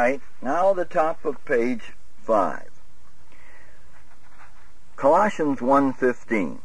right, now the top of page 5. Colossians 1:15.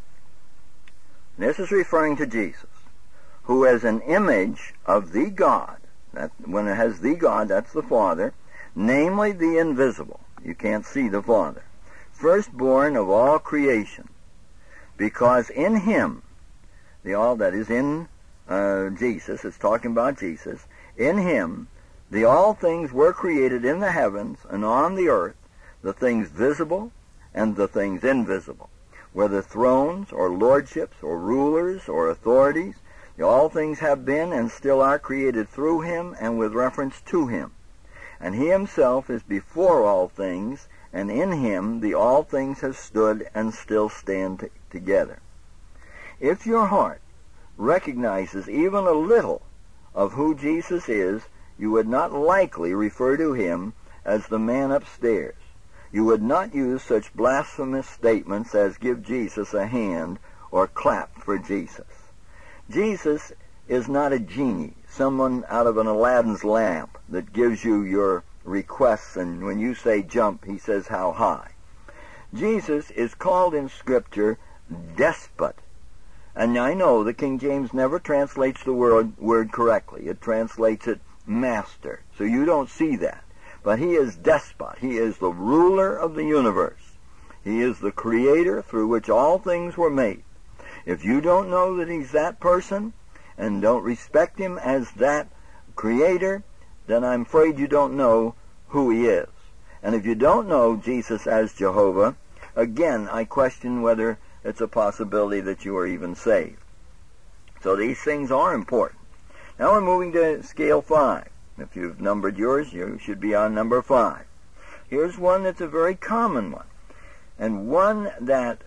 This is referring to Jesus, who is an image of the God. When it has the God, that's the Father, namely the invisible. You can't see the Father. Firstborn of all creation, because in him, the all that is in Jesus, it's talking about Jesus, in him the all things were created in the heavens and on the earth, the things visible and the things invisible, whether thrones or lordships or rulers or authorities. All things have been and still are created through him and with reference to him. And he himself is before all things, and in him the all things have stood and still stand together. If your heart recognizes even a little of who Jesus is, you would not likely refer to him as the man upstairs. You would not use such blasphemous statements as give Jesus a hand or clap for Jesus. Jesus is not a genie, someone out of an Aladdin's lamp that gives you your requests, and when you say jump, he says how high. Jesus is called in Scripture despot. And I know the King James never translates the word correctly. It translates it master. So you don't see that. But he is despot. He is the ruler of the universe. He is the creator through which all things were made. If you don't know that he's that person and don't respect him as that creator, then I'm afraid you don't know who he is. And if you don't know Jesus as Jehovah, again, I question whether it's a possibility that you are even saved. So these things are important. Now we're moving to scale 5. If you've numbered yours, you should be on number 5. Here's one that's a very common one, and one that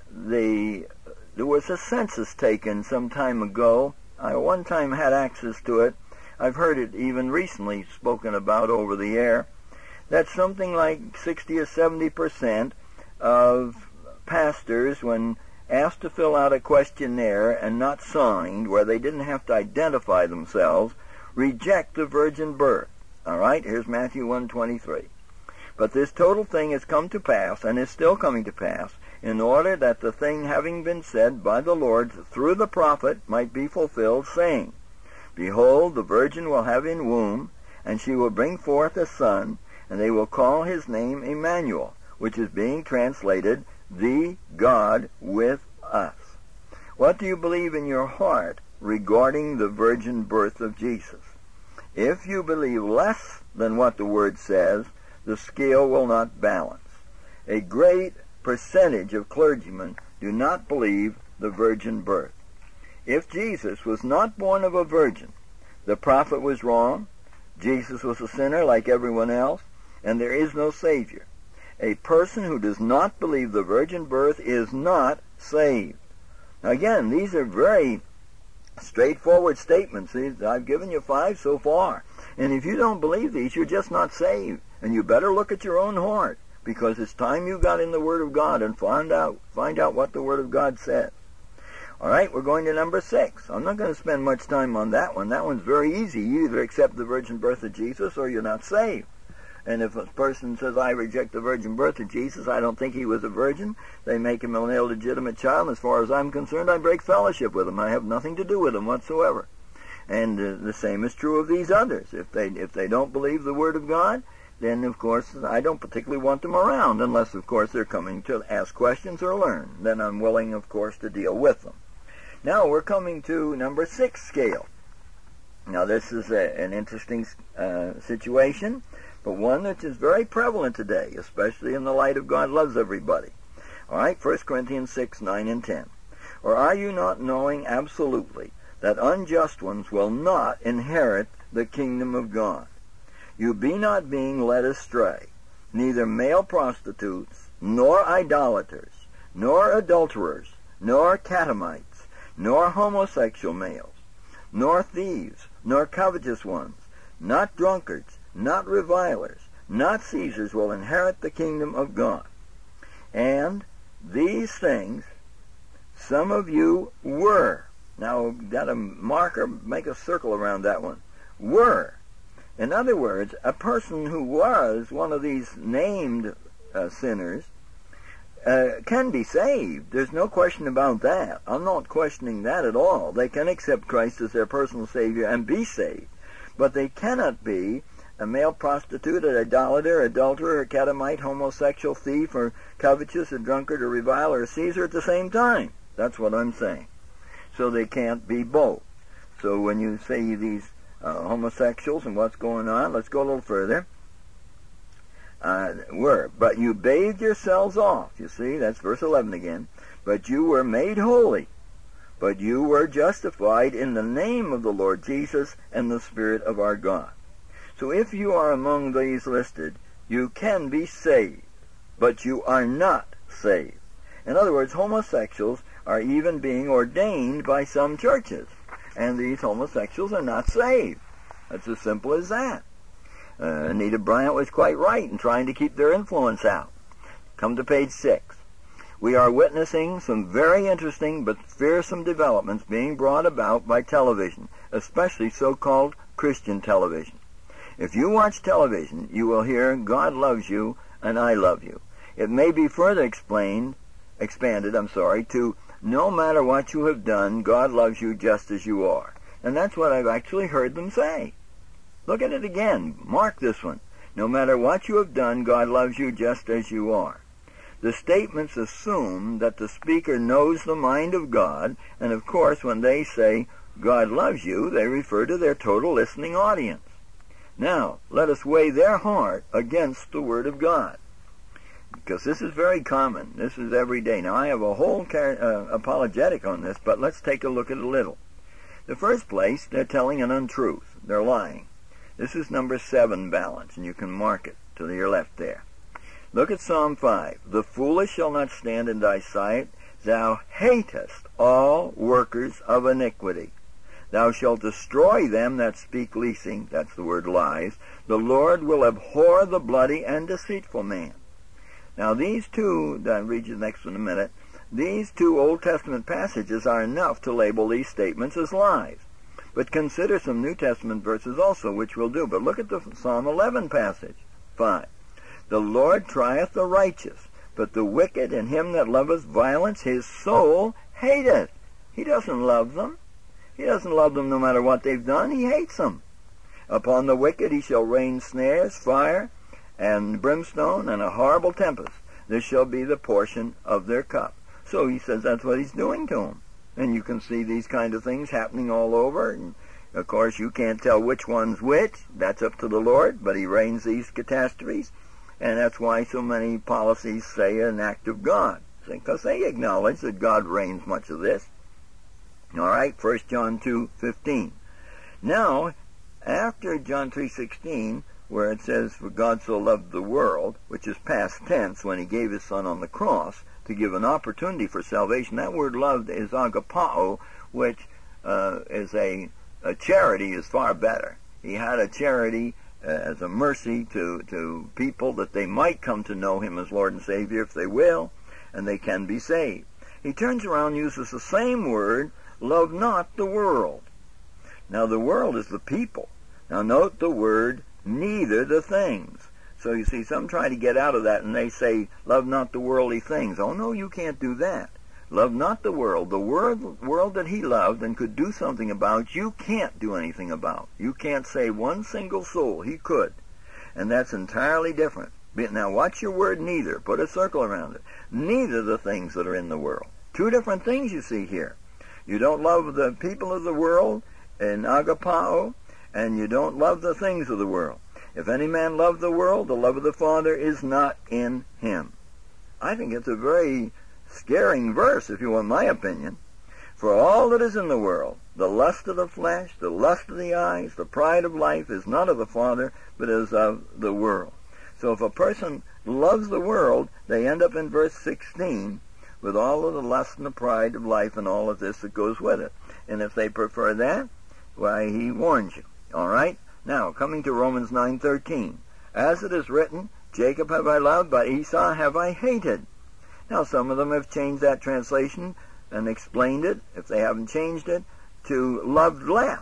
there was a census taken some time ago. I one time had access to it. I've heard it even recently spoken about over the air. That something like 60 or 70% of pastors, when asked to fill out a questionnaire and not signed, where they didn't have to identify themselves, reject the virgin birth. All right, here's Matthew 1:23. But this total thing has come to pass, and is still coming to pass, in order that the thing having been said by the Lord through the prophet might be fulfilled, saying, Behold, the virgin will have in womb, and she will bring forth a son, and they will call his name Emmanuel, which is being translated, the God with us. What do you believe in your heart regarding the virgin birth of Jesus? If you believe less than what the Word says, the scale will not balance. A great percentage of clergymen do not believe the virgin birth. If Jesus was not born of a virgin, the prophet was wrong, Jesus was a sinner like everyone else, and there is no Savior. A person who does not believe the virgin birth is not saved. Now again, these are very straightforward statements. I've given you 5 so far. And if you don't believe these, you're just not saved. And you better look at your own heart, because it's time you got in the Word of God and find out what the Word of God says. All right, we're going to number 6. I'm not going to spend much time on that one. That one's very easy. You either accept the virgin birth of Jesus or you're not saved. And if a person says, I reject the virgin birth of Jesus, I don't think he was a virgin, they make him an illegitimate child. As far as I'm concerned, I break fellowship with him. I have nothing to do with him whatsoever. And the same is true of these others. If they don't believe the Word of God, then, of course, I don't particularly want them around, unless, of course, they're coming to ask questions or learn. Then I'm willing, of course, to deal with them. Now we're coming to number 6 scale. Now this is an interesting situation, but one that is very prevalent today, especially in the light of God loves everybody. All right, 1 Corinthians 6, 9, and 10. Or are you not knowing absolutely that unjust ones will not inherit the kingdom of God? You be not being led astray, neither male prostitutes, nor idolaters, nor adulterers, nor catamites, nor homosexual males, nor thieves, nor covetous ones, not drunkards, not revilers, not Caesars will inherit the kingdom of God. And these things some of you were. Now, got a marker, make a circle around that one. Were. In other words, a person who was one of these named sinners can be saved. There's no question about that. I'm not questioning that at all. They can accept Christ as their personal Savior and be saved. But they cannot be a male prostitute, an idolater, adulterer, a catamite, homosexual, thief, or covetous, a drunkard, a reviler, or a Caesar at the same time. That's what I'm saying. So they can't be both. So when you say these homosexuals and what's going on, let's go a little further. But you bathed yourselves off. You see, that's verse 11 again. But you were made holy. But you were justified in the name of the Lord Jesus and the Spirit of our God. So if you are among these listed, you can be saved, but you are not saved. In other words, homosexuals are even being ordained by some churches, and these homosexuals are not saved. That's as simple as that. Anita Bryant was quite right in trying to keep their influence out. Come to page 6. We are witnessing some very interesting but fearsome developments being brought about by television, especially so-called Christian television. If you watch television, you will hear, God loves you and I love you. It may be further expanded, to no matter what you have done, God loves you just as you are. And that's what I've actually heard them say. Look at it again. Mark this one. No matter what you have done, God loves you just as you are. The statements assume that the speaker knows the mind of God, and of course when they say, God loves you, they refer to their total listening audience. Now, let us weigh their heart against the Word of God. Because this is very common. This is every day. Now, I have a whole apologetic on this, but let's take a look at it a little. The first place, they're telling an untruth. They're lying. This is number 7 balance, and you can mark it to your left there. Look at Psalm 5. The foolish shall not stand in thy sight. Thou hatest all workers of iniquity. Thou shalt destroy them that speak leasing, that's the word lies. The Lord will abhor the bloody and deceitful man. Now these two, I'll read you the next one in a minute, these two Old Testament passages are enough to label these statements as lies. But consider some New Testament verses also, which we'll do. But look at the Psalm 11 passage, 5. The Lord trieth the righteous, but the wicked and him that loveth violence his soul hateth. He doesn't love them. He doesn't love them no matter what they've done. He hates them. Upon the wicked he shall rain snares, fire, and brimstone, and a horrible tempest. This shall be the portion of their cup. So he says that's what he's doing to them. And you can see these kind of things happening all over. And of course, you can't tell which one's which. That's up to the Lord. But he rains these catastrophes. And that's why so many policies say an act of God. Because they acknowledge that God reigns much of this. All right, 1 John 2:15. Now, after John 3:16, where it says, for God so loved the world, which is past tense when he gave his son on the cross to give an opportunity for salvation. That word loved is agapao, which is a charity is far better. He had a charity as a mercy to people that they might come to know him as Lord and Savior if they will, and they can be saved. He turns around and uses the same word, love not the world. Now the world is the people. Now note the word, neither the things. So you see, some try to get out of that and they say, love not the worldly things. Oh no, you can't do that. Love not the world. The world that he loved and could do something about, you can't do anything about. You can't save one single soul. He could. And that's entirely different. Now watch your word neither. Put a circle around it. Neither the things that are in the world. Two different things you see here. You don't love the people of the world in agapao, and you don't love the things of the world. If any man love the world, the love of the Father is not in him. I think it's a very scaring verse, if you want my opinion. For all that is in the world, the lust of the flesh, the lust of the eyes, the pride of life, is not of the Father, but is of the world. So if a person loves the world, they end up in verse 16 with all of the lust and the pride of life and all of this that goes with it. And if they prefer that, why, he warns you. All right? Now, coming to Romans 9:13. As it is written, Jacob have I loved, but Esau have I hated. Now, some of them have changed that translation and explained it, if they haven't changed it, to loved less.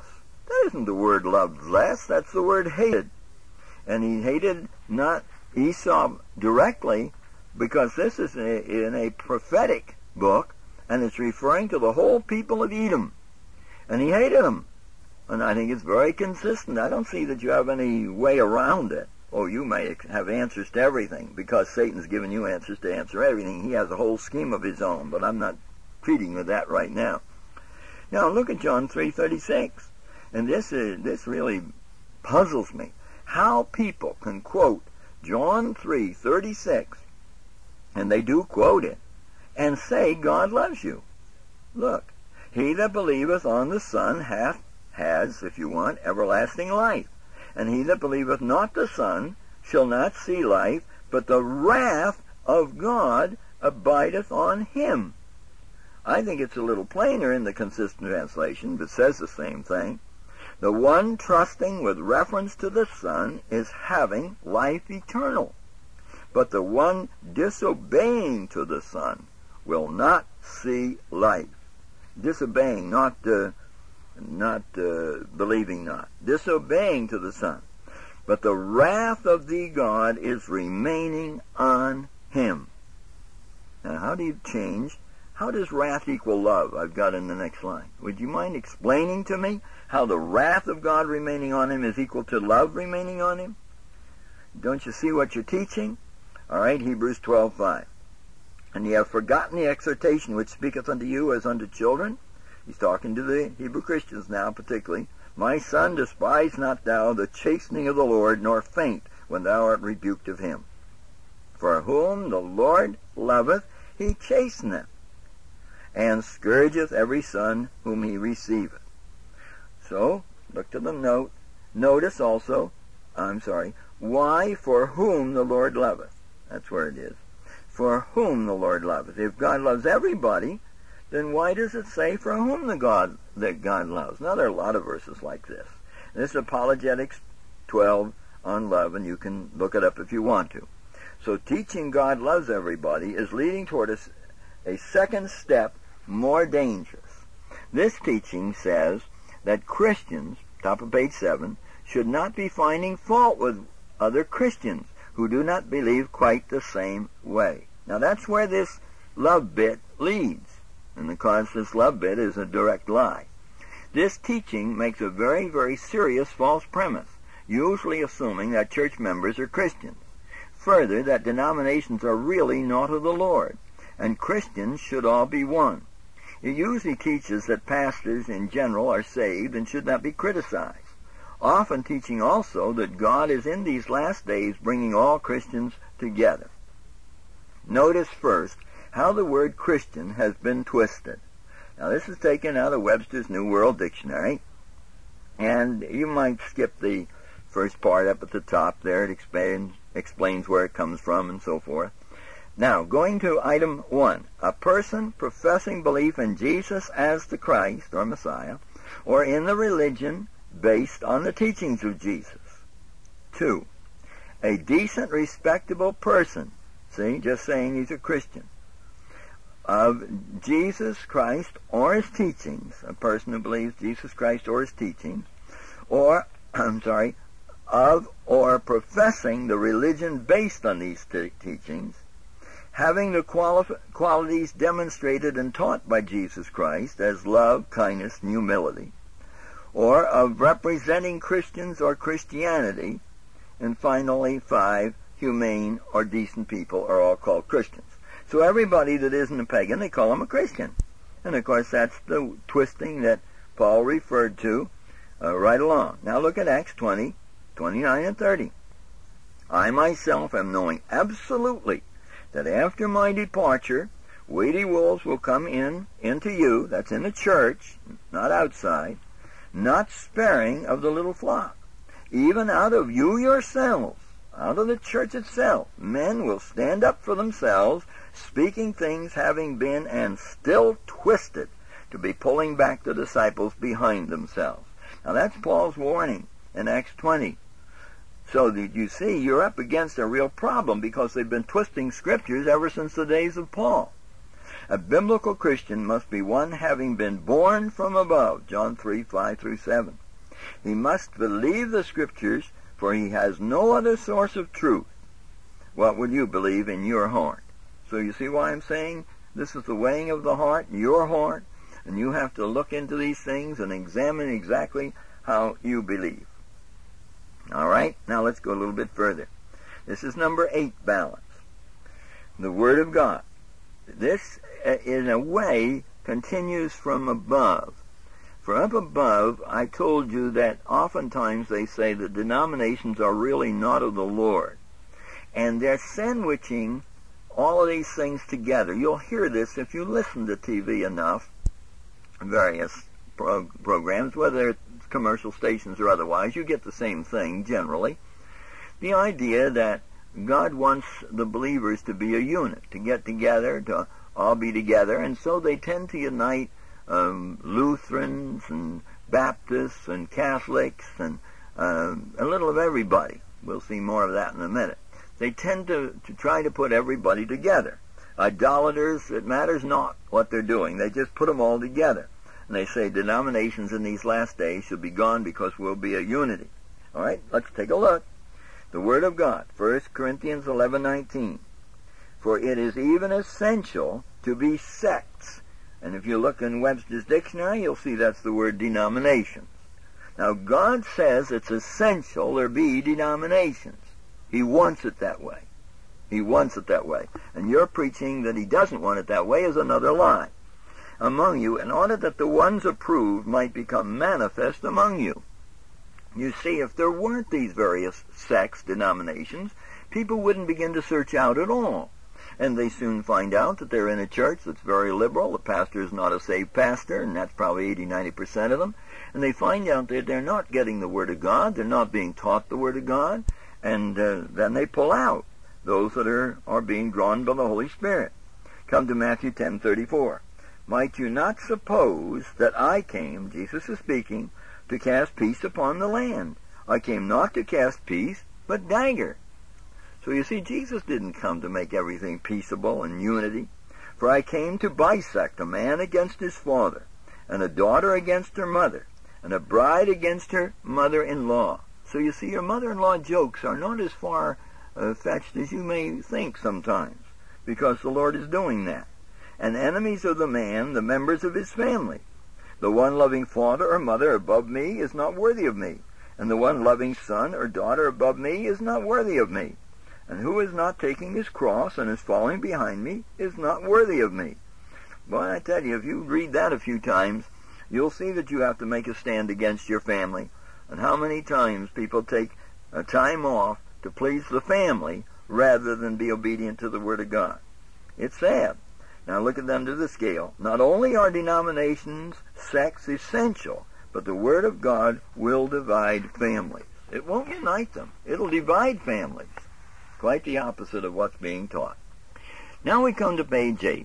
That isn't the word loved less, that's the word hated. And he hated not Esau directly, because this is in a prophetic book, and it's referring to the whole people of Edom. And he hated them. And I think it's very consistent. I don't see that you have any way around it. Oh, you may have answers to everything, because Satan's given you answers to answer everything. He has a whole scheme of his own, but I'm not treating with that right now. Now look at John 3:36. And this really puzzles me. How people can quote John 3:36, and they do quote it, and say God loves you. Look, he that believeth on the Son has, if you want, everlasting life. And he that believeth not the Son shall not see life, but the wrath of God abideth on him. I think it's a little plainer in the consistent translation, but says the same thing. The one trusting with reference to the Son is having life eternal. But the one disobeying to the Son will not see life. Disobeying, not believing not. Disobeying to the Son. But the wrath of the God is remaining on him. Now, how do you change? How does wrath equal love? I've got in the next line. Would you mind explaining to me how the wrath of God remaining on him is equal to love remaining on him? Don't you see what you're teaching? All right, Hebrews 12:5. And ye have forgotten the exhortation which speaketh unto you as unto children. He's talking to the Hebrew Christians now particularly. My son, despise not thou the chastening of the Lord, nor faint when thou art rebuked of him. For whom the Lord loveth, he chasteneth, and scourgeth every son whom he receiveth. So, look to the note. Notice also, why, for whom the Lord loveth. That's where it is. For whom the Lord loveth. If God loves everybody, then why does it say for whom that God loves? Now, there are a lot of verses like this. This is Apologetics 12 on love, and you can look it up if you want to. So teaching God loves everybody is leading toward a second step more dangerous. This teaching says that Christians, top of page 7, should not be finding fault with other Christians who do not believe quite the same way. Now that's where this love bit leads, and because this love bit is a direct lie. This teaching makes a very, very serious false premise, usually assuming that church members are Christians. Further, that denominations are really not of the Lord, and Christians should all be one. It usually teaches that pastors in general are saved and should not be criticized, often teaching also that God is in these last days bringing all Christians together. Notice first how the word Christian has been twisted. Now this is taken out of Webster's New World Dictionary, and you might skip the first part up at the top there. It explains where it comes from and so forth. Now, going to item 1, a person professing belief in Jesus as the Christ or Messiah, or in the religion based on the teachings of Jesus. 2, a decent, respectable person, see, just saying he's a Christian, of Jesus Christ or his teachings, a person who believes Jesus Christ or his teachings, or, of or professing the religion based on these teachings, having the qualities demonstrated and taught by Jesus Christ as love, kindness, and humility, or of representing Christians or Christianity, and finally 5, humane or decent people are all called Christians. So everybody that isn't a pagan, they call them a Christian. And of course that's the twisting that Paul referred to right along. Now look at Acts 20, 29 and 30. I myself am knowing absolutely that after my departure, weighty wolves will come into you, that's in the church, not outside, not sparing of the little flock. Even out of you yourselves, out of the church itself, men will stand up for themselves, speaking things having been and still twisted to be pulling back the disciples behind themselves. Now that's Paul's warning in Acts 20. So that you see, you're up against a real problem because they've been twisting scriptures ever since the days of Paul. A biblical Christian must be one having been born from above, John 3, 5 through 7. He must believe the Scriptures, for he has no other source of truth. What will you believe in your heart? So you see why I'm saying this is the weighing of the heart, your heart, and you have to look into these things and examine exactly how you believe. All right, now let's go a little bit further. This is number 8 balance. The Word of God. This, in a way, continues from above. For up above, I told you that oftentimes they say the denominations are really not of the Lord. And they're sandwiching all of these things together. You'll hear this if you listen to TV enough, various programs, whether it's commercial stations or otherwise. You get the same thing generally. The idea that God wants the believers to be a unit, to get together, to all be together, and so they tend to unite Lutherans and Baptists and Catholics and a little of everybody. We'll see more of that in a minute. They tend to try to put everybody together. Idolaters, it matters not what they're doing. They just put them all together. And they say denominations in these last days should be gone because we'll be a unity. All right, let's take a look. The Word of God, 1 Corinthians 11:19. For it is even essential to be sects. And if you look in Webster's dictionary, you'll see that's the word denominations. Now, God says it's essential there be denominations. He wants it that way. He wants it that way. And your preaching that he doesn't want it that way is another lie. Among you, in order that the ones approved might become manifest among you. You see, if there weren't these various sects, denominations, people wouldn't begin to search out at all. And they soon find out that they're in a church that's very liberal. The pastor is not a saved pastor, and that's probably 80-90% of them. And they find out that they're not getting the Word of God. They're not being taught the Word of God. And then they pull out those that are being drawn by the Holy Spirit. Come to Matthew 10:34. Might you not suppose that I came, Jesus is speaking, to cast peace upon the land? I came not to cast peace, but dagger. So you see, Jesus didn't come to make everything peaceable and unity. For I came to bisect a man against his father, and a daughter against her mother, and a bride against her mother-in-law. So you see, your mother-in-law jokes are not as far fetched as you may think sometimes, because the Lord is doing that. And enemies of the man, the members of his family. The one loving father or mother above me is not worthy of me, and the one loving son or daughter above me is not worthy of me. And who is not taking his cross and is following behind me is not worthy of me. Boy, I tell you, if you read that a few times, you'll see that you have to make a stand against your family. And how many times people take a time off to please the family rather than be obedient to the Word of God. It's sad. Now look at them to the scale. Not only are denominations, sects essential, but the Word of God will divide families. It won't unite them. It'll divide families. Quite the opposite of what's being taught. Now we come to page 8.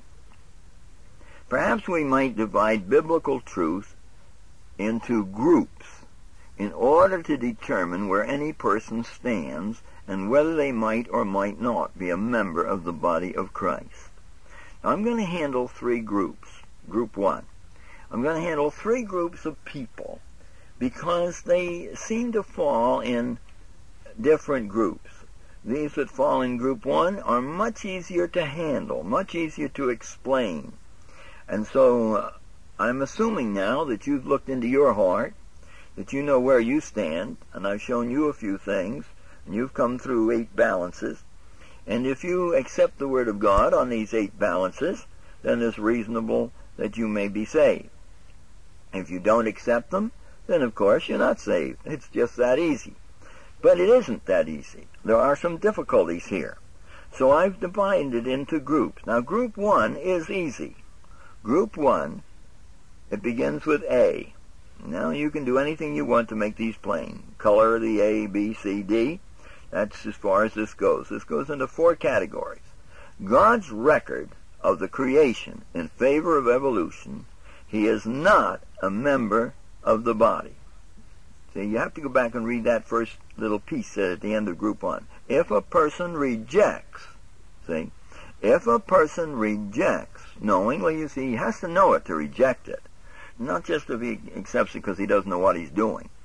Perhaps we might divide biblical truth into groups in order to determine where any person stands and whether they might or might not be a member of the body of Christ. Now I'm going to handle 3 groups. Group 1. I'm going to handle 3 groups of people because they seem to fall in different groups. These that fall in group 1 are much easier to handle, much easier to explain. And so I'm assuming now that you've looked into your heart, that you know where you stand, and I've shown you a few things, and you've come through 8 balances. And if you accept the Word of God on these 8 balances, then it's reasonable that you may be saved. If you don't accept them, then of course you're not saved. It's just that easy. But it isn't that easy. There are some difficulties here. So I've divided it into groups. Now group 1 is easy. Group 1, it begins with A. Now you can do anything you want to make these plain. Color the A, B, C, D. That's as far as this goes. This goes into 4 categories. God's record of the creation in favor of evolution. He is not a member of the body. See, you have to go back and read that first little piece at the end of group 1. If a person rejects, see, if a person rejects knowingly, you see, he has to know it to reject it. Not just if he accepts it because he doesn't know what he's doing.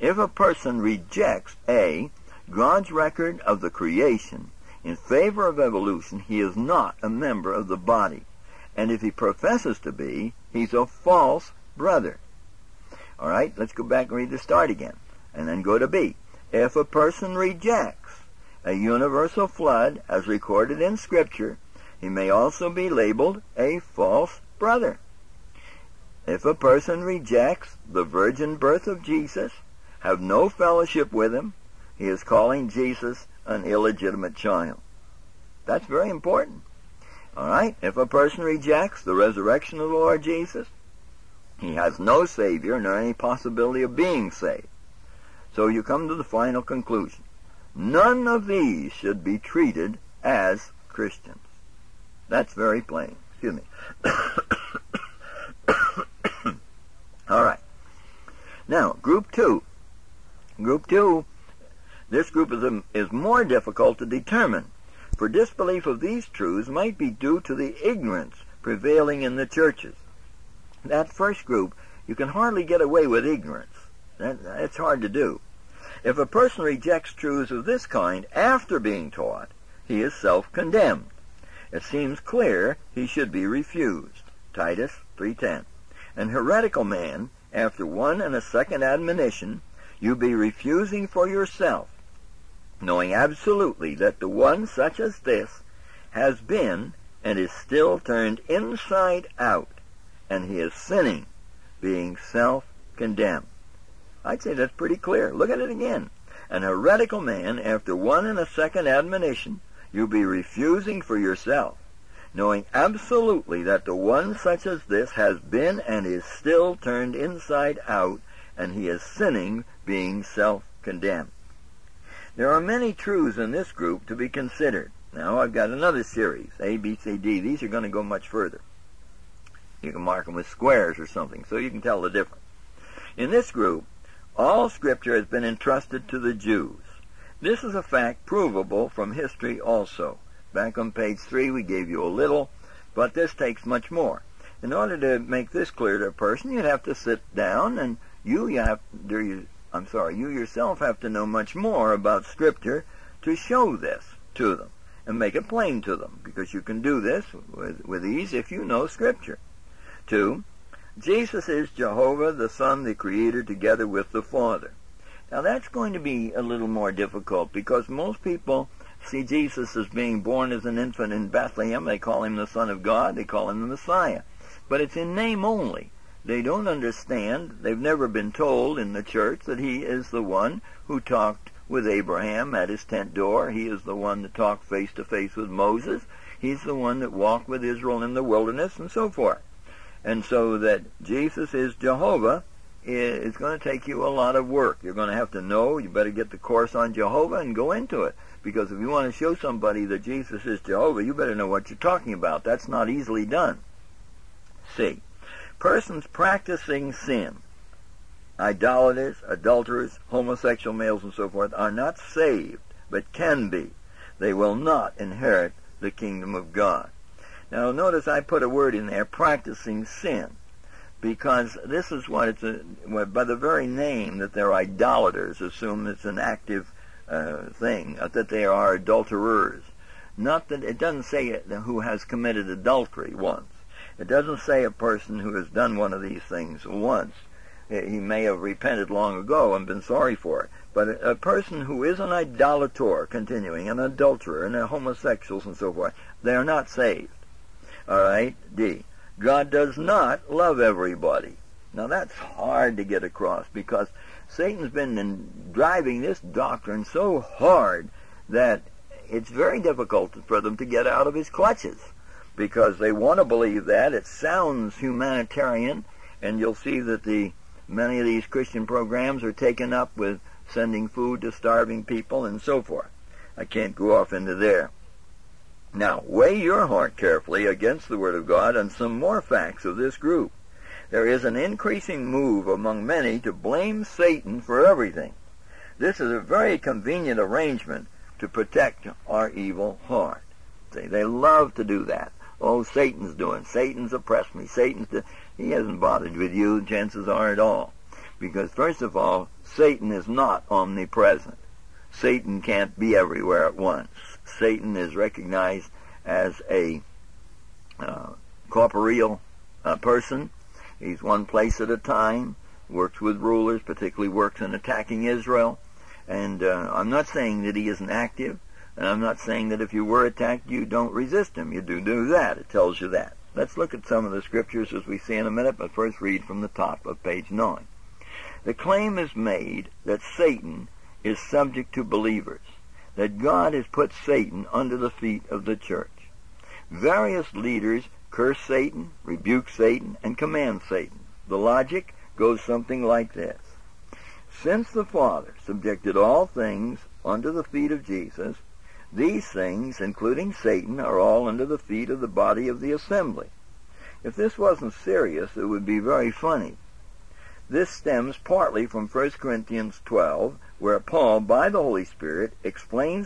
If a person rejects A, God's record of the creation in favor of evolution, he is not a member of the body. And if he professes to be, he's a false brother. All right, let's go back and read the start again, and then go to B. If a person rejects a universal flood as recorded in Scripture, he may also be labeled a false brother. If a person rejects the virgin birth of Jesus, have no fellowship with him, he is calling Jesus an illegitimate child. That's very important. All right? If a person rejects the resurrection of the Lord Jesus, he has no Savior nor any possibility of being saved. So you come to the final conclusion. None of these should be treated as Christians. That's very plain. Excuse me. All right. Now, Group 2. Group 2, this group is more difficult to determine, for disbelief of these truths might be due to the ignorance prevailing in the churches. That first group, you can hardly get away with ignorance. It's hard to do. If a person rejects truths of this kind after being taught, he is self-condemned. It seems clear he should be refused. Titus 3:10. An heretical man, after one and a second admonition, you be refusing for yourself, knowing absolutely that the one such as this has been and is still turned inside out, and he is sinning, being self-condemned. I'd say that's pretty clear. Look at it again. An heretical man, after one and a second admonition, you be refusing for yourself, knowing absolutely that the one such as this has been and is still turned inside out, and he is sinning, being self-condemned. There are many truths in this group to be considered. Now, I've got another series, A, B, C, D. These are going to go much further. You can mark them with squares or something, so you can tell the difference. In this group, all Scripture has been entrusted to the Jews. This is a fact provable from history also. Back on page 3, we gave you a little, but this takes much more. In order to make this clear to a person, you'd have to sit down, and you yourself have to know much more about Scripture to show this to them and make it plain to them, because you can do this with ease if you know Scripture. 2, Jesus is Jehovah, the Son, the Creator, together with the Father. Now that's going to be a little more difficult, because most people see Jesus as being born as an infant in Bethlehem. They call him the Son of God. They call him the Messiah. But it's in name only. They don't understand. They've never been told in the church that he is the one who talked with Abraham at his tent door. He is the one that talked face to face with Moses. He's the one that walked with Israel in the wilderness and so forth. And so that Jesus is Jehovah is going to take you a lot of work. You're going to have to know. You better get the course on Jehovah and go into it. Because if you want to show somebody that Jesus is Jehovah, you better know what you're talking about. That's not easily done. C, persons practicing sin, idolaters, adulterers, homosexual males, and so forth, are not saved, but can be. They will not inherit the kingdom of God. Now notice I put a word in there, practicing sin, because this is what by the very name that they're idolaters, assume it's an active thing, that they are adulterers. Not that it doesn't say who has committed adultery once. It doesn't say a person who has done one of these things once. He may have repented long ago and been sorry for it. But a person who is an idolater, continuing, an adulterer, and homosexuals and so forth, they are not saved. All right, D. God does not love everybody. Now that's hard to get across, because Satan's been driving this doctrine so hard that it's very difficult for them to get out of his clutches, because they want to believe that. It sounds humanitarian, and you'll see that many of these Christian programs are taken up with sending food to starving people and so forth. I can't go off into there. Now, weigh your heart carefully against the Word of God on some more facts of this group. There is an increasing move among many to blame Satan for everything. This is a very convenient arrangement to protect our evil heart. See, they love to do that. Oh, Satan's oppressed me. He hasn't bothered with you, chances are, at all. Because, first of all, Satan is not omnipresent. Satan can't be everywhere at once. Satan is recognized as a corporeal person. He's one place at a time, works with rulers, particularly works in attacking Israel. And I'm not saying that he isn't active, and I'm not saying that if you were attacked, you don't resist him. You do that. It tells you that. Let's look at some of the scriptures as we see in a minute, but first read from the top of page 9. The claim is made that Satan is subject to believers, that God has put Satan under the feet of the church. Various leaders curse Satan, rebuke Satan, and command Satan. The logic goes something like this. Since the Father subjected all things under the feet of Jesus, these things, including Satan, are all under the feet of the body of the assembly. If this wasn't serious, it would be very funny. This stems partly from 1 Corinthians 12, where Paul, by the Holy Spirit, explains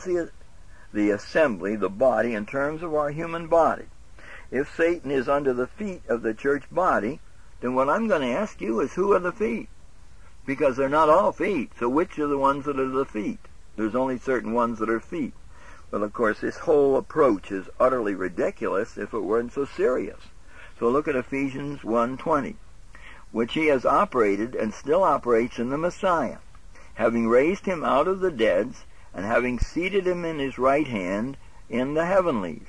the assembly, the body, in terms of our human body. If Satan is under the feet of the church body, then what I'm going to ask you is, who are the feet? Because they're not all feet, so which are the ones that are the feet? There's only certain ones that are feet. Well, of course, this whole approach is utterly ridiculous if it weren't so serious. So look at Ephesians 1:20, which he has operated and still operates in the Messiah, having raised him out of the dead and having seated him in his right hand in the heavenlies,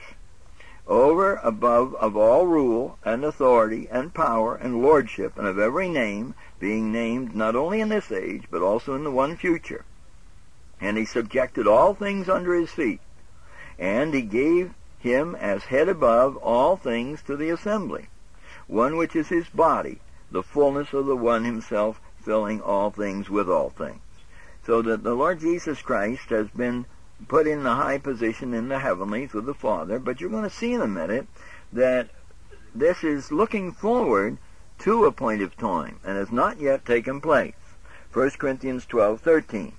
over above of all rule and authority and power and lordship and of every name, being named not only in this age but also in the one future. And he subjected all things under his feet, and he gave him as head above all things to the assembly, one which is his body, the fullness of the one himself, filling all things with all things. So that the Lord Jesus Christ has been put in the high position in the heavenlies with the Father, but you're going to see in a minute that this is looking forward to a point of time and has not yet taken place. 1 Corinthians 12:13.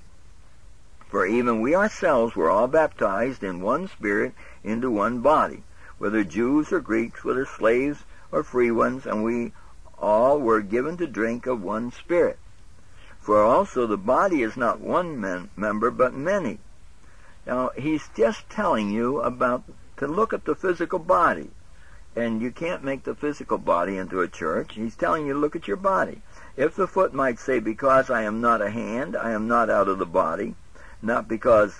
For even we ourselves were all baptized in one Spirit into one body, whether Jews or Greeks, whether slaves or free ones, and we all were given to drink of one Spirit. For also the body is not one member, but many. Now, he's just telling you to look at the physical body. And you can't make the physical body into a church. He's telling you to look at your body. If the foot might say, because I am not a hand, I am not out of the body, not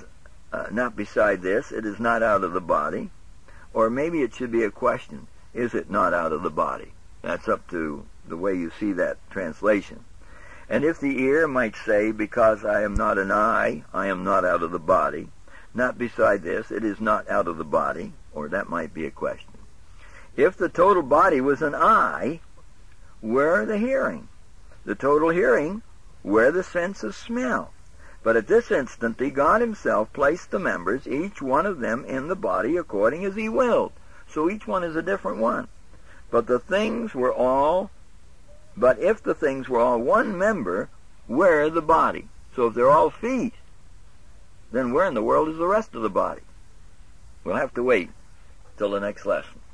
beside this, it is not out of the body. Or maybe it should be a question, is it not out of the body? That's up to the way you see that translation. And if the ear might say, because I am not an eye, I am not out of the body, not beside this, it is not out of the body, or that might be a question. If the total body was an eye, where the hearing? The total hearing, where the sense of smell? But at this instant, God himself placed the members, each one of them, in the body according as he willed. So each one is a different one. But if the things were all one member, where the body? So if they're all feet, then where in the world is the rest of the body? We'll have to wait till the next lesson.